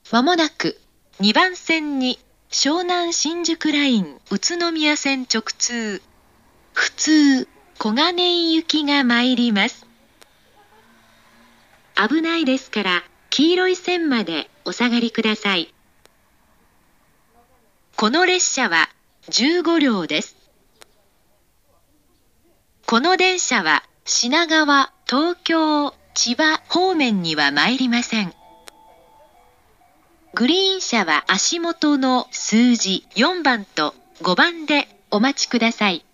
まもなく2番線に湘南新宿ライン宇都宮線直通普通小金井行きが参ります。危ないですから黄色い線までお下がりください。この列車は15両です。この電車は品川、東京、千葉方面には参りません。グリーン車は足元の数字4番と5番でお待ちください。